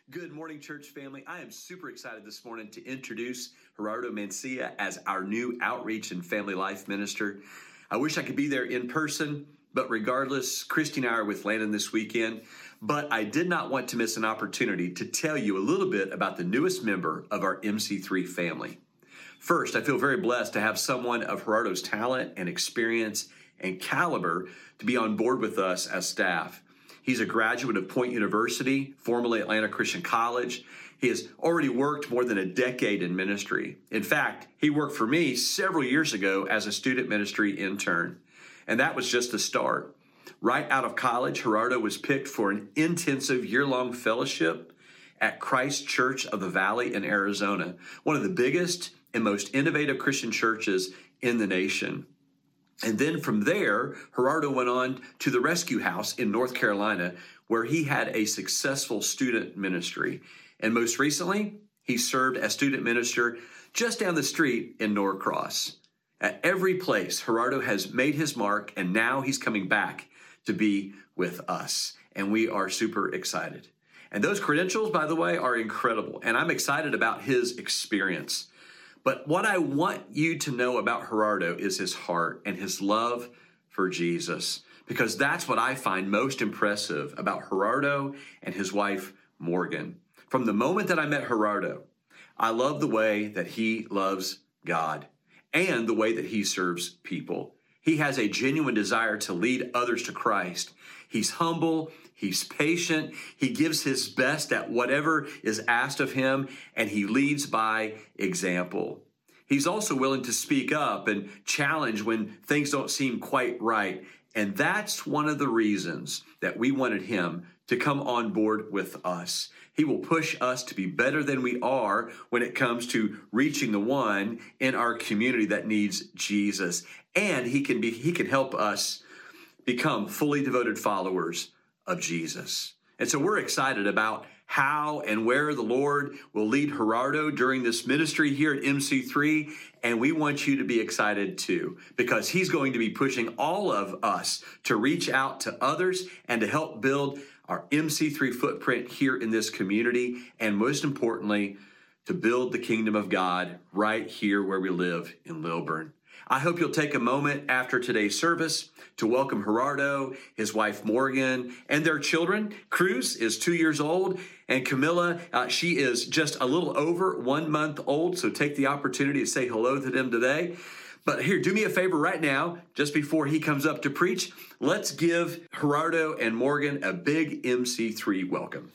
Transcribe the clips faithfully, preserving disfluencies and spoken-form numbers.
Good morning, church family. I am super excited this morning to introduce Gerardo Mancilla as our new outreach and family life minister. I wish I could be there in person, but regardless, Christy and I are with Landon this weekend. But I did not want to miss an opportunity to tell you a little bit about the newest member of our M C three family. First, I feel very blessed to have someone of Gerardo's talent and experience and caliber to be on board with us as staff. He's a graduate of Point University, formerly Atlanta Christian College. He has already worked more than a decade in ministry. In fact, he worked for me several years ago as a student ministry intern, and that was just the start. Right out of college, Gerardo was picked for an intensive year-long fellowship at Christ Church of the Valley in Arizona, one of the biggest and most innovative Christian churches in the nation. And then from there, Gerardo went on to the Rescue House in North Carolina, where he had a successful student ministry. And most recently, he served as student minister just down the street in Norcross. At every place, Gerardo has made his mark, and now he's coming back to be with us. And we are super excited. And those credentials, by the way, are incredible. And I'm excited about his experience. But what I want you to know about Gerardo is his heart and his love for Jesus, because that's what I find most impressive about Gerardo and his wife, Morgan. From the moment that I met Gerardo, I love the way that he loves God and the way that he serves people. He has a genuine desire to lead others to Christ. He's humble. He's patient. He gives his best at whatever is asked of him, and he leads by example. He's also willing to speak up and challenge when things don't seem quite right. And that's one of the reasons that we wanted him to come on board with us. He will push us to be better than we are when it comes to reaching the one in our community that needs Jesus. And he can be, he can help us become fully devoted followers of Jesus. And so we're excited about how and where the Lord will lead Gerardo during this ministry here at M C three. And we want you to be excited too, because he's going to be pushing all of us to reach out to others and to help build our M C three footprint here in this community. And most importantly, to build the kingdom of God right here where we live in Lilburn. I hope you'll take a moment after today's service to welcome Gerardo, his wife Morgan, and their children. Cruz is two years old, and Camilla, uh, she is just a little over one month old, so take the opportunity to say hello to them today. But here, do me a favor right now, just before he comes up to preach, let's give Gerardo and Morgan a big M C three welcome.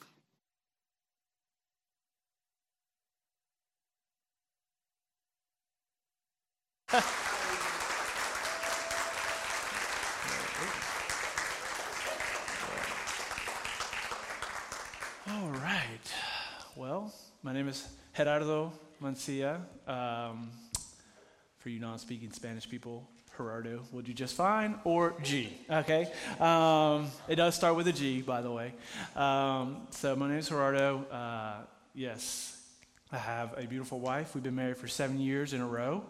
All right. Well, my name is Gerardo Mancilla. Um, for you non-speaking Spanish people, Gerardo will do just fine, or G, okay? Um, it does start with a G, by the way. Um, so my name is Gerardo. Uh, yes, I have a beautiful wife. We've been married for seven years in a row.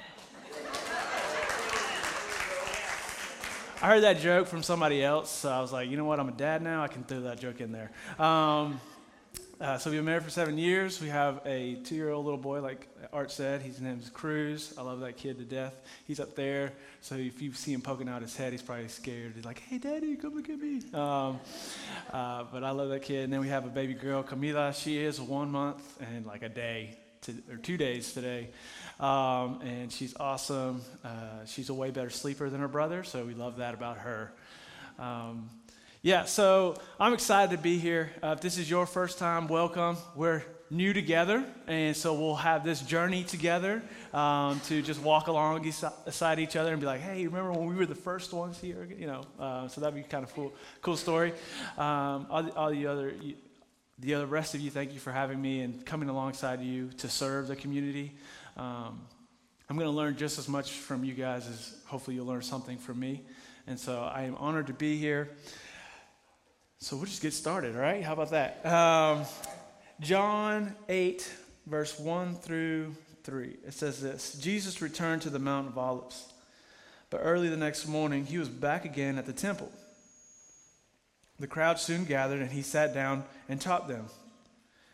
I heard that joke from somebody else, so I was like, you know what, I'm a dad now, I can throw that joke in there. Um, uh, so we've been married for seven years. We have a two-year-old little boy, like Art said. His name is Cruz. I love that kid to death. He's up there, so if you see him poking out his head, he's probably scared. He's like, hey, Daddy, come look at me. Um, uh, but I love that kid. And then we have a baby girl, Camila. She is one month and like a day, to, or two days today. Um, and she's awesome. Uh, she's a way better sleeper than her brother, so we love that about her. Um, yeah, so I'm excited to be here. Uh, if this is your first time, welcome. We're new together, and so we'll have this journey together um, to just walk along beside each other and be like, hey, remember when we were the first ones here? You know, uh, so that'd be kind of cool, cool story. Um, all, the, all the other... The other rest of you, thank you for having me and coming alongside you to serve the community. Um, I'm going to learn just as much from you guys as hopefully you'll learn something from me. And so I am honored to be here. So we'll just get started, all right? How about that? Um, John eight, verse one through three. It says this: Jesus returned to the Mount of Olives, but early the next morning he was back again at the temple. The crowd soon gathered, and he sat down and taught them.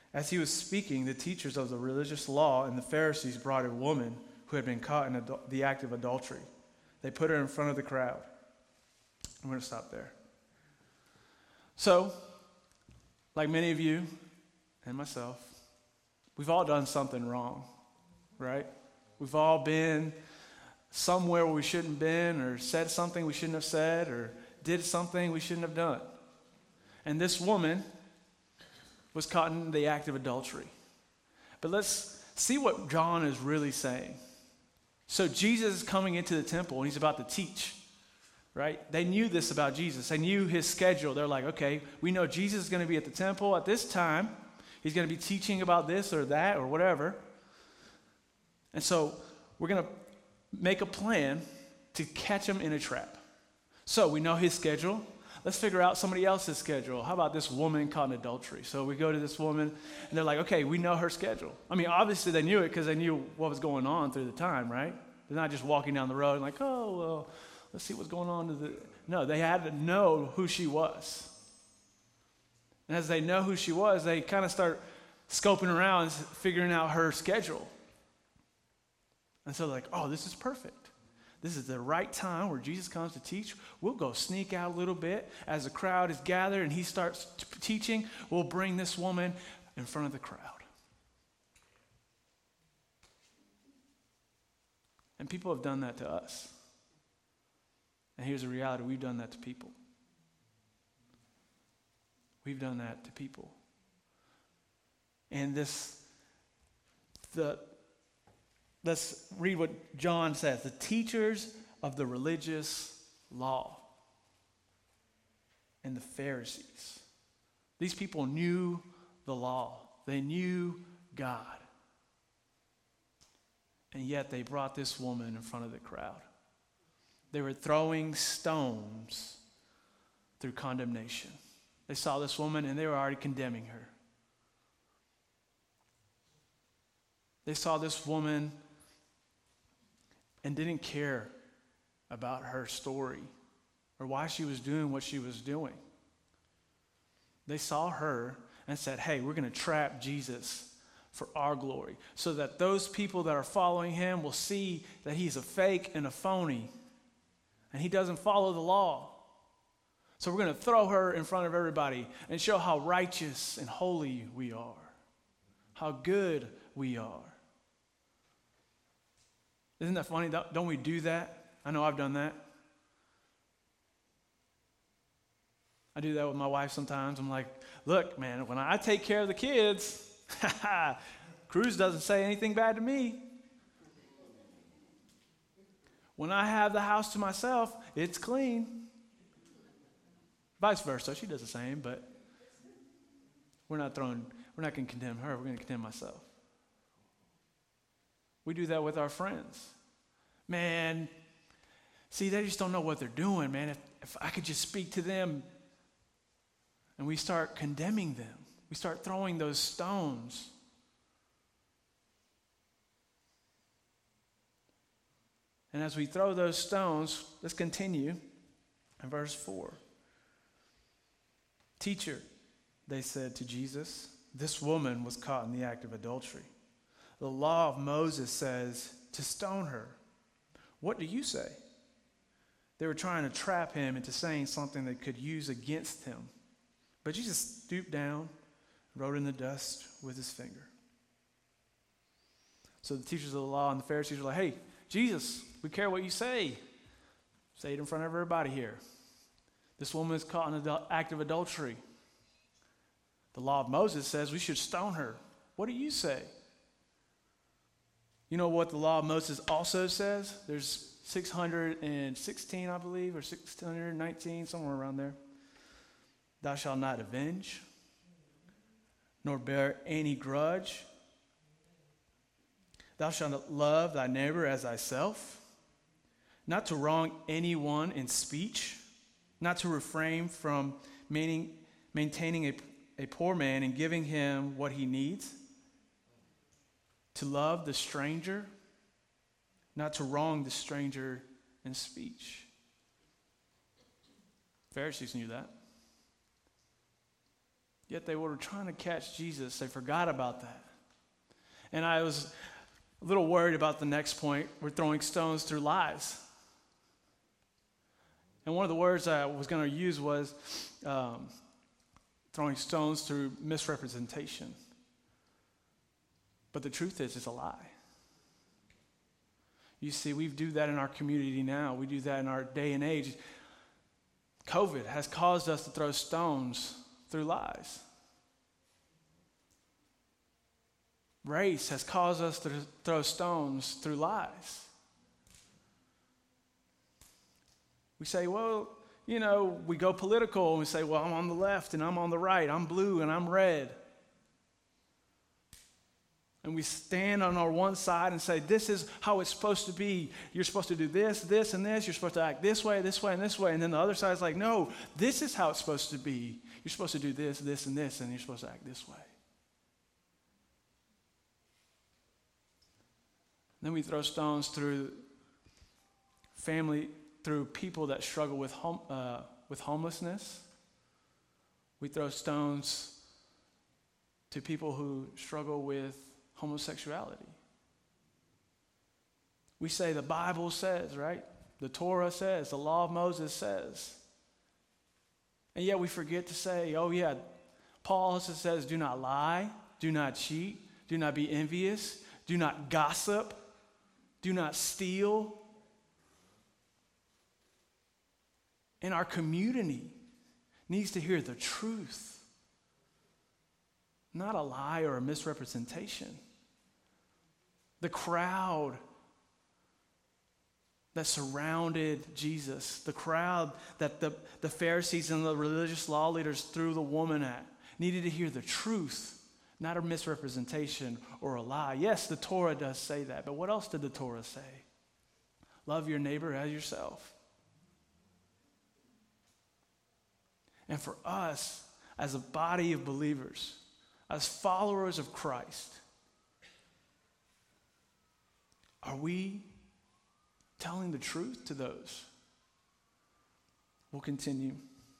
As he was speaking, the teachers of the religious law and the Pharisees brought a woman who had been caught in adul- the act of adultery. They put her in front of the crowd. I'm going to stop there. So, like many of you and myself, we've all done something wrong, right? We've all been somewhere where we shouldn't have been, or said something we shouldn't have said, or did something we shouldn't have done. And this woman was caught in the act of adultery. But let's see what John is really saying. So Jesus is coming into the temple and he's about to teach, right? They knew this about Jesus. They knew his schedule. They're like, okay, we know Jesus is going to be at the temple at this time. He's going to be teaching about this or that or whatever. And so we're going to make a plan to catch him in a trap. So we know his schedule. Let's figure out somebody else's schedule. How about this woman caught in adultery? So we go to this woman, and they're like, okay, we know her schedule. I mean, obviously they knew it because they knew what was going on through the time, right? They're not just walking down the road and like, oh, well, let's see what's going on. To the... No, they had to know who she was. And as they know who she was, they kind of start scoping around, figuring out her schedule. And so they're like, oh, this is perfect. This is the right time where Jesus comes to teach. We'll go sneak out a little bit. As the crowd is gathered and he starts t- teaching, we'll bring this woman in front of the crowd. And people have done that to us. And here's the reality. We've done that to people. We've done that to people. And this, the... Let's read what John says. The teachers of the religious law and the Pharisees. These people knew the law. They knew God. And yet they brought this woman in front of the crowd. They were throwing stones through condemnation. They saw this woman and they were already condemning her. They saw this woman and didn't care about her story or why she was doing what she was doing. They saw her and said, hey, we're going to trap Jesus for our glory so that those people that are following him will see that he's a fake and a phony and he doesn't follow the law. So we're going to throw her in front of everybody and show how righteous and holy we are, how good we are. Isn't that funny? Don't we do that? I know I've done that. I do that with my wife sometimes. I'm like, look, man, when I take care of the kids, Cruz doesn't say anything bad to me. When I have the house to myself, it's clean. Vice versa. She does the same, but we're not throwing, we're not going to condemn her. We're going to condemn myself. We do that with our friends. Man, see, they just don't know what they're doing, man. If, if I could just speak to them, and we start condemning them. We start throwing those stones. And as we throw those stones, let's continue in verse four. Teacher, they said to Jesus, this woman was caught in the act of adultery. The law of Moses says to stone her. What do you say? They were trying to trap him into saying something they could use against him. But Jesus stooped down, wrote in the dust with his finger. So the teachers of the law and the Pharisees were like, hey, Jesus, we care what you say. Say it in front of everybody here. This woman is caught in an act of adultery. The law of Moses says we should stone her. What do you say? You know what the law of Moses also says? There's six hundred sixteen, I believe, or six hundred nineteen, somewhere around there. Thou shalt not avenge, nor bear any grudge. Thou shalt not love thy neighbor as thyself. Not to wrong anyone in speech. Not to refrain from maintaining, maintaining a, a poor man and giving him what he needs. To love the stranger, not to wrong the stranger in speech. Pharisees knew that. Yet they were trying to catch Jesus. They forgot about that. And I was a little worried about the next point. We're throwing stones through lies. And one of the words I was going to use was um, throwing stones through misrepresentation. But the truth is, it's a lie. You see, we do that in our community now. We do that in our day and age. COVID has caused us to throw stones through lies. Race has caused us to throw stones through lies. We say, well, you know, we go political and we say, well, I'm on the left and I'm on the right. I'm blue and I'm red. And we stand on our one side and say, this is how it's supposed to be. You're supposed to do this, this, and this. You're supposed to act this way, this way, and this way. And then the other side is like, no, this is how it's supposed to be. You're supposed to do this, this, and this, and you're supposed to act this way. Then we throw stones through family, through people that struggle with home, uh, with homelessness. We throw stones to people who struggle with homosexuality. We say the Bible says, right? The Torah says, the law of Moses says. And yet we forget to say, oh yeah, Paul also says, do not lie, do not cheat, do not be envious, do not gossip, do not steal. And our community needs to hear the truth, not a lie or a misrepresentation. The crowd that surrounded Jesus, the crowd that the, the Pharisees and the religious law leaders threw the woman at, needed to hear the truth, not a misrepresentation or a lie. Yes, the Torah does say that, but what else did the Torah say? Love your neighbor as yourself. And for us, as a body of believers, as followers of Christ, are we telling the truth to those? We'll continue.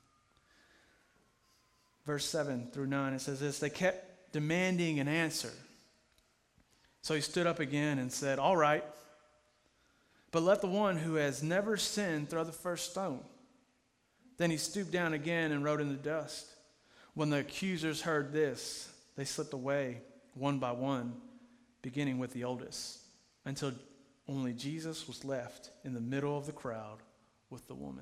Verse seven through nine, it says this: they kept demanding an answer. So he stood up again and said, all right, but let the one who has never sinned throw the first stone. Then he stooped down again and wrote in the dust. When the accusers heard this, they slipped away one by one, beginning with the oldest, until only Jesus was left in the middle of the crowd with the woman.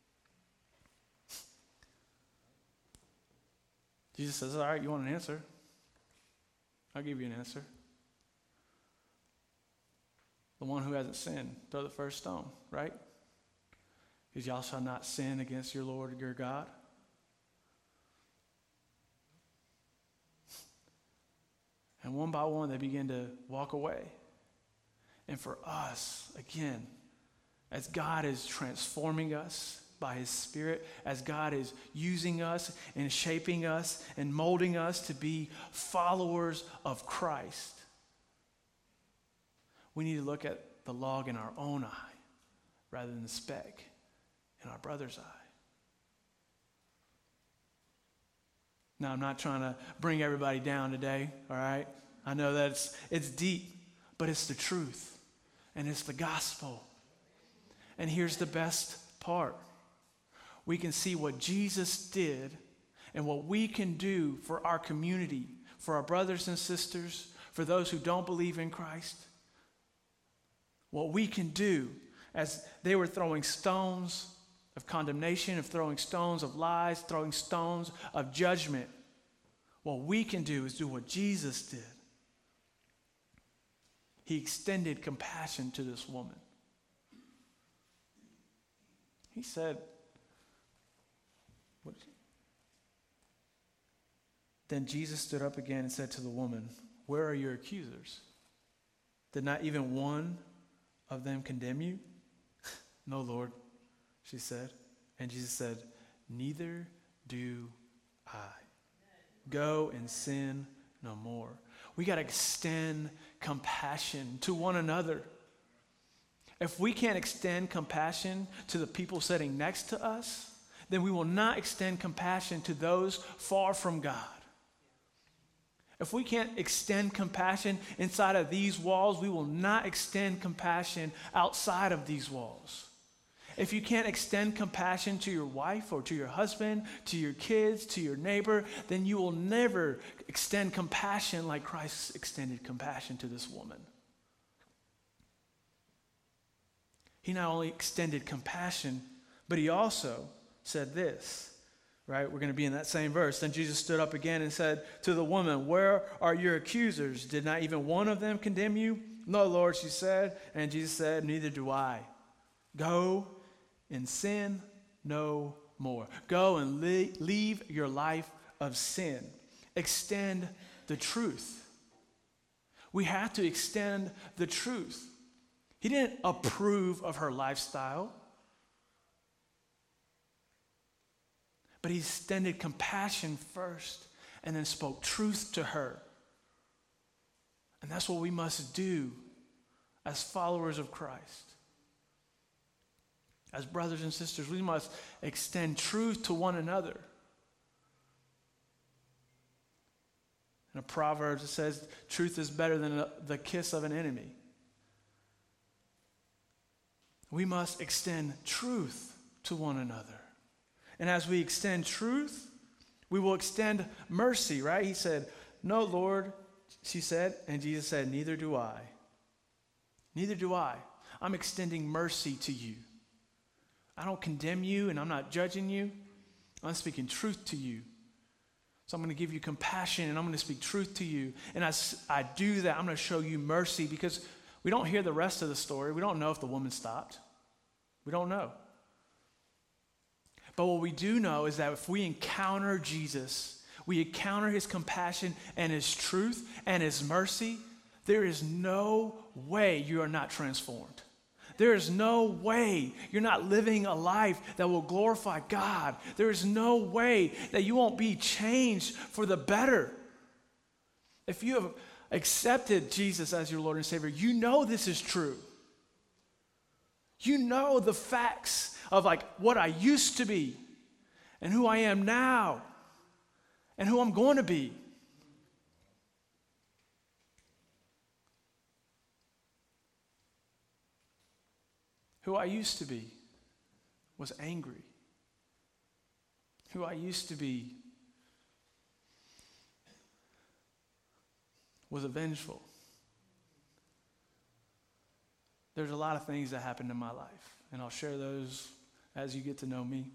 Jesus says, all right, you want an answer? I'll give you an answer. The one who hasn't sinned, throw the first stone, right? Because y'all shall not sin against your Lord your God. And one by one, they begin to walk away. And for us, again, as God is transforming us by his Spirit, as God is using us and shaping us and molding us to be followers of Christ, we need to look at the log in our own eye rather than the speck in our brother's eye. Now, I'm not trying to bring everybody down today, all right? I know that it's, it's deep, but it's the truth, and it's the gospel. And here's the best part. We can see what Jesus did and what we can do for our community, for our brothers and sisters, for those who don't believe in Christ. What we can do as they were throwing stones of condemnation, of throwing stones of lies, throwing stones of judgment. What we can do is do what Jesus did. He extended compassion to this woman. He said, what? Then Jesus stood up again and said to the woman, where are your accusers? Did not even one of them condemn you? No, Lord, she said. And Jesus said, neither do I. Go and sin no more. We got to extend compassion to one another. If we can't extend compassion to the people sitting next to us, then we will not extend compassion to those far from God. If we can't extend compassion inside of these walls, we will not extend compassion outside of these walls. If you can't extend compassion to your wife or to your husband, to your kids, to your neighbor, then you will never extend compassion like Christ extended compassion to this woman. He not only extended compassion, but he also said this, right? We're going to be in that same verse. Then Jesus stood up again and said to the woman, "Where are your accusers? Did not even one of them condemn you?" "No, Lord," she said. And Jesus said, "Neither do I. Go and sin no more." Go and le- leave your life of sin. Extend the truth. We have to extend the truth. He didn't approve of her lifestyle, but he extended compassion first and then spoke truth to her. And that's what we must do as followers of Christ. As brothers and sisters, we must extend truth to one another. In a Proverbs, it says, truth is better than the kiss of an enemy. We must extend truth to one another. And as we extend truth, we will extend mercy, right? He said, "No, Lord," she said, and Jesus said, "Neither do I. Neither do I." I'm extending mercy to you. I don't condemn you, and I'm not judging you. I'm speaking truth to you. So I'm going to give you compassion, and I'm going to speak truth to you. And as I do that, I'm going to show you mercy, because we don't hear the rest of the story. We don't know if the woman stopped. We don't know. But what we do know is that if we encounter Jesus, we encounter his compassion and his truth and his mercy, there is no way you are not transformed. There is no way you're not living a life that will glorify God. There is no way that you won't be changed for the better. If you have accepted Jesus as your Lord and Savior, you know this is true. You know the facts of like what I used to be and who I am now and who I'm going to be. Who I used to be was angry. Who I used to be was vengeful. There's a lot of things that happened in my life, and I'll share those as you get to know me.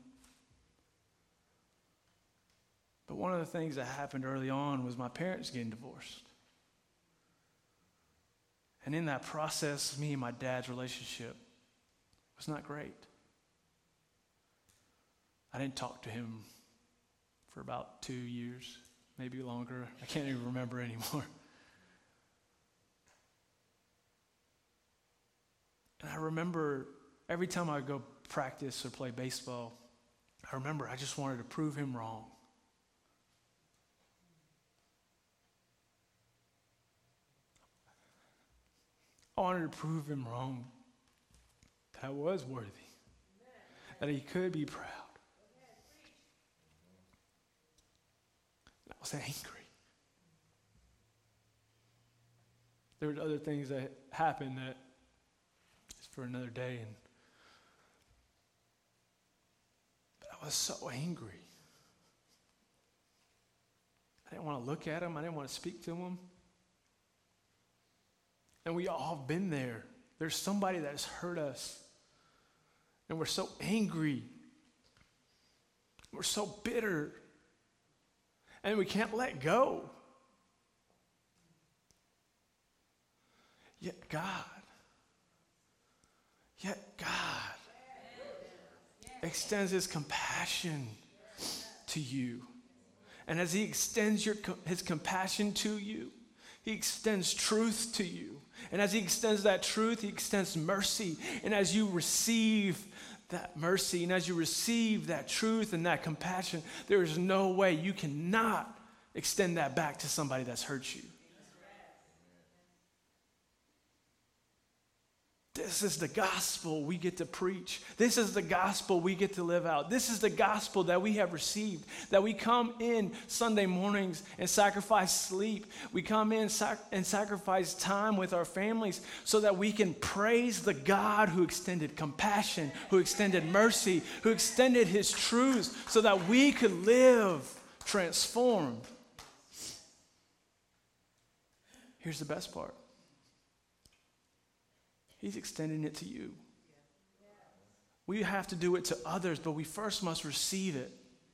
But one of the things that happened early on was my parents getting divorced. And in that process, me and my dad's relationship was not great. I didn't talk to him for about two years, maybe longer. I can't even remember anymore. And I remember every time I would go practice or play baseball, I remember I just wanted to prove him wrong. I wanted to prove him wrong, that I was worthy, that he could be proud. I was angry. There were other things that happened that is for another day, and but I was so angry. I didn't want to look at him. I didn't want to speak to him. And we all have been there. There's somebody that has hurt us. And we're so angry. We're so bitter. And we can't let go. Yet God, yet God extends his compassion to you. And as he extends your, his compassion to you, he extends truth to you. And as he extends that truth, he extends mercy. And as you receive that mercy, and as you receive that truth and that compassion, there is no way you cannot extend that back to somebody that's hurt you. This is the gospel we get to preach. This is the gospel we get to live out. This is the gospel that we have received, that we come in Sunday mornings and sacrifice sleep. We come in sac- and sacrifice time with our families so that we can praise the God who extended compassion, who extended mercy, who extended his truths so that we could live transformed. Here's the best part. He's extending it to you. We have to do it to others, but we first must receive it.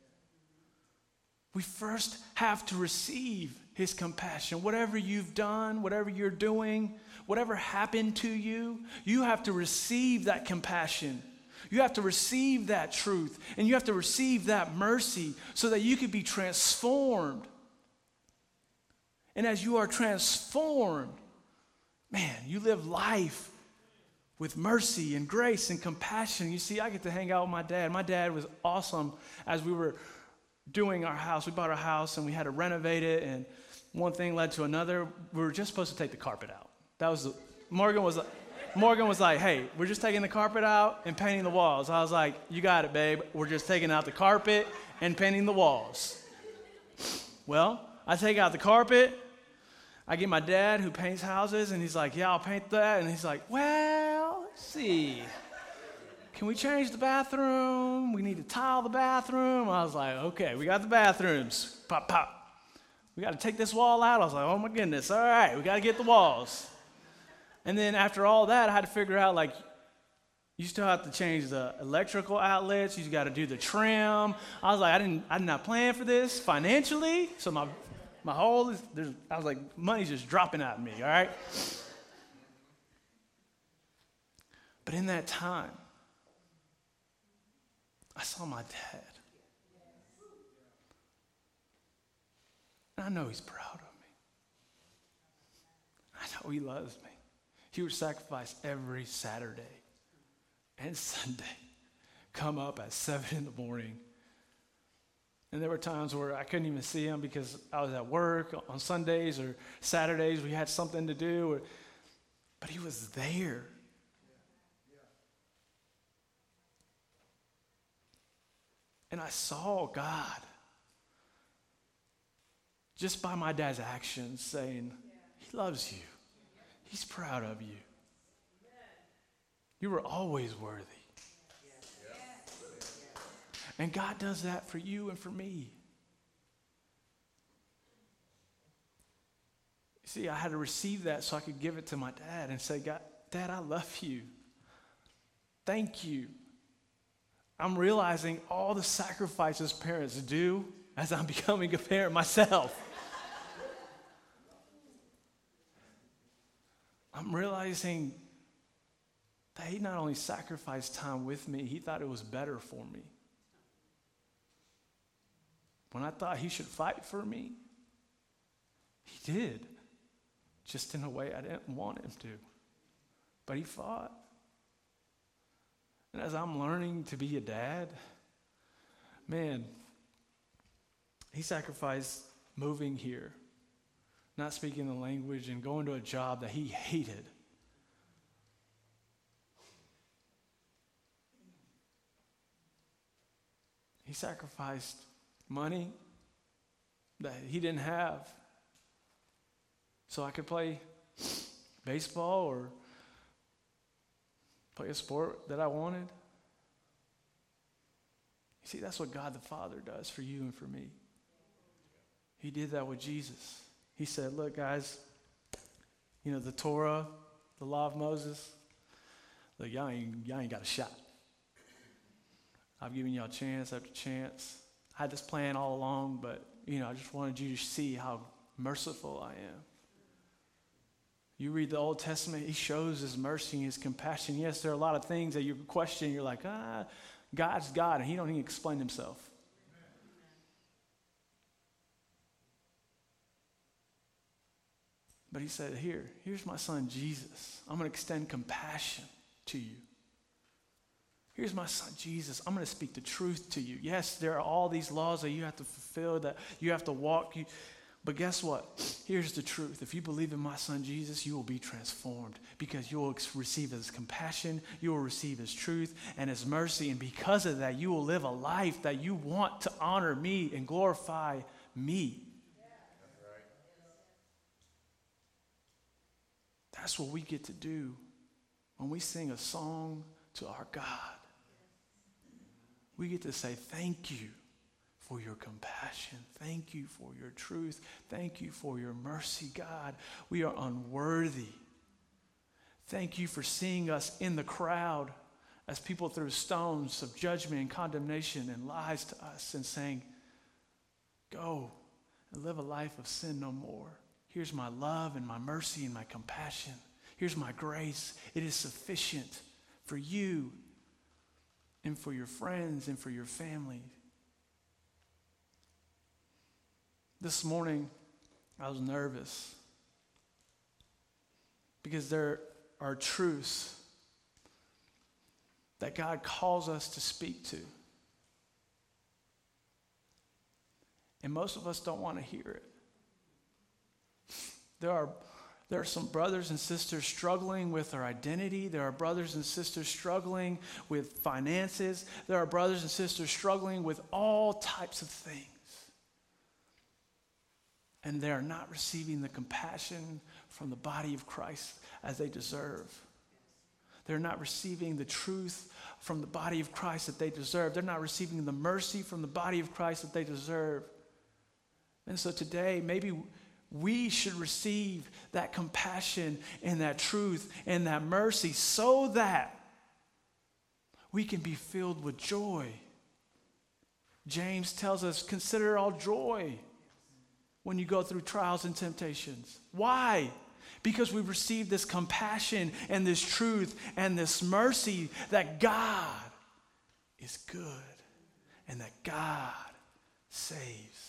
We first have to receive his compassion. Whatever you've done, whatever you're doing, whatever happened to you, you have to receive that compassion. You have to receive that truth, and you have to receive that mercy so that you can be transformed. And as you are transformed, man, you live life with mercy and grace and compassion. You see, I get to hang out with my dad. My dad was awesome as we were doing our house. We bought our house and we had to renovate it, and one thing led to another. We were just supposed to take the carpet out. That was the, Morgan was Morgan was like, hey, we're just taking the carpet out and painting the walls. I was like, you got it, babe. We're just taking out the carpet and painting the walls. Well, I take out the carpet. I get my dad who paints houses, and he's like, yeah, I'll paint that. And he's like, well, let's see. Can we change the bathroom? We need to tile the bathroom. I was like, okay, we got the bathrooms. Pop, pop. We got to take this wall out. I was like, oh, my goodness. All right, we got to get the walls. And then after all that, I had to figure out, like, you still have to change the electrical outlets. You got to do the trim. I was like, I didn't, I did not plan for this financially. So my My whole, is, there's, I was like, money's just dropping at me, all right? But in that time, I saw my dad. And I know he's proud of me. I know he loves me. He would sacrifice every Saturday and Sunday, come up at seven in the morning. And there were times where I couldn't even see him because I was at work on Sundays or Saturdays. We had something to do. Or, but he was there. And I saw God just by my dad's actions saying, he loves you. He's proud of you. You were always worthy. And God does that for you and for me. See, I had to receive that so I could give it to my dad and say, God, Dad, I love you. Thank you. I'm realizing all the sacrifices parents do as I'm becoming a parent myself. I'm realizing that he not only sacrificed time with me, he thought it was better for me. When I thought he should fight for me, he did, just in a way I didn't want him to. But he fought. And as I'm learning to be a dad, man, he sacrificed moving here, not speaking the language, and going to a job that he hated. He sacrificed money that he didn't have so I could play baseball or play a sport that I wanted. You see, that's what God the Father does for you and for me. He did that with Jesus. He said, look, guys, you know, the Torah, the law of Moses, look, y'all ain't, y'all ain't got a shot. I've given y'all chance after chance. I had this plan all along, but, you know, I just wanted you to see how merciful I am. You read the Old Testament, he shows his mercy and his compassion. Yes, there are a lot of things that you question. You're like, ah, God's God, and he don't even explain himself. But he said, here, here's my son Jesus. I'm going to extend compassion to you. Here's my son Jesus. I'm going to speak the truth to you. Yes, there are all these laws that you have to fulfill, that you have to walk. You, But guess what? Here's the truth. If you believe in my son Jesus, you will be transformed because you will receive his compassion, you will receive his truth and his mercy. And because of that, you will live a life that you want to honor me and glorify me. That's what we get to do when we sing a song to our God. We get to say thank you for your compassion. Thank you for your truth. Thank you for your mercy, God. We are unworthy. Thank you for seeing us in the crowd as people threw stones of judgment and condemnation and lies to us and saying, go and live a life of sin no more. Here's my love and my mercy and my compassion. Here's my grace. It is sufficient for you and for your friends and for your family. This morning, I was nervous because there are truths that God calls us to speak to. And most of us don't want to hear it. There are, there are some brothers and sisters struggling with their identity. There are brothers and sisters struggling with finances. There are brothers and sisters struggling with all types of things. And they are not receiving the compassion from the body of Christ as they deserve. They're not receiving the truth from the body of Christ that they deserve. They're not receiving the mercy from the body of Christ that they deserve. And so today, maybe we should receive that compassion and that truth and that mercy so that we can be filled with joy. James tells us, consider it all joy when you go through trials and temptations. Why? Because we've received this compassion and this truth and this mercy that God is good and that God saves.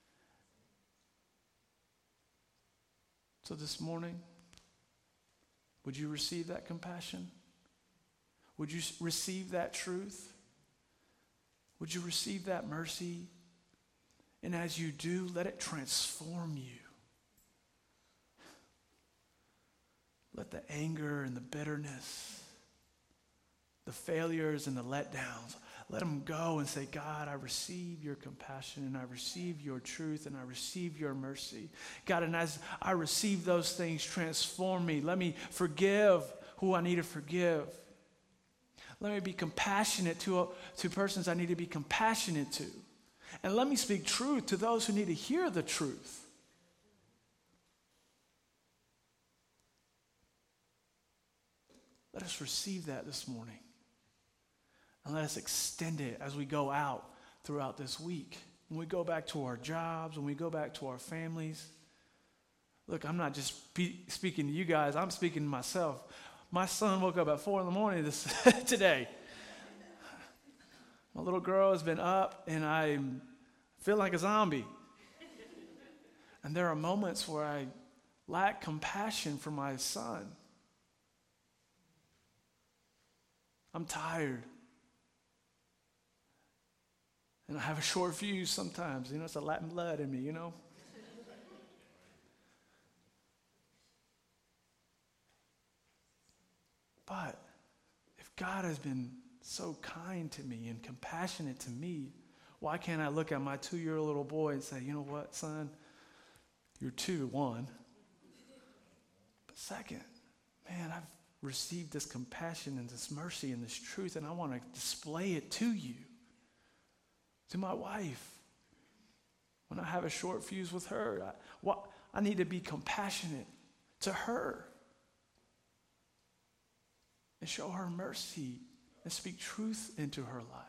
So this morning, would you receive that compassion? Would you receive that truth? Would you receive that mercy? And as you do, let it transform you. Let the anger and the bitterness, the failures and the letdowns, let them go and say, God, I receive your compassion and I receive your truth and I receive your mercy. God, and as I receive those things, transform me. Let me forgive who I need to forgive. Let me be compassionate to, to persons I need to be compassionate to. And let me speak truth to those who need to hear the truth. Let us receive that this morning. And let us extend it as we go out throughout this week. When we go back to our jobs, when we go back to our families. Look, I'm not just spe- speaking to you guys. I'm speaking to myself. My son woke up at four in the morning this today. My little girl has been up, and I feel like a zombie. And there are moments where I lack compassion for my son. I'm tired. And I have a short fuse sometimes. You know, it's a Latin blood in me, you know. But if God has been so kind to me and compassionate to me, why can't I look at my two-year-old little boy and say, you know what, son, you're two, one. But second, man, I've received this compassion and this mercy and this truth, and I want to display it to you, to my wife. When I have a short fuse with her, I, what, I need to be compassionate to her and show her mercy and speak truth into her life.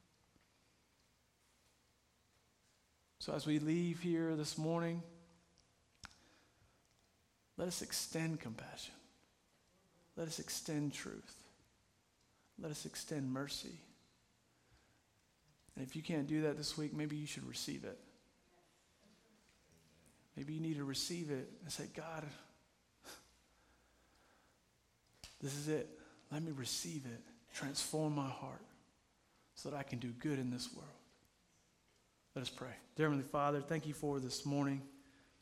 So as we leave here this morning, let us extend compassion. Let us extend truth. Let us extend mercy. And if you can't do that this week, maybe you should receive it. Maybe you need to receive it and say, God, this is it. Let me receive it. Transform my heart so that I can do good in this world. Let us pray. Dear Heavenly Father, thank you for this morning.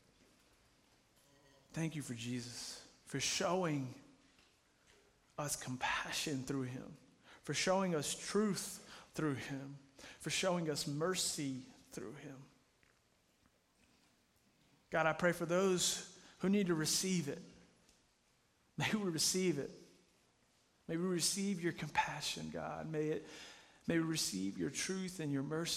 thank you for Jesus, for showing us compassion through him, for showing us truth through him, for showing us mercy through him. God, I pray for those who need to receive it. May we receive it. May we receive your compassion, God. May it, may we receive your truth and your mercy.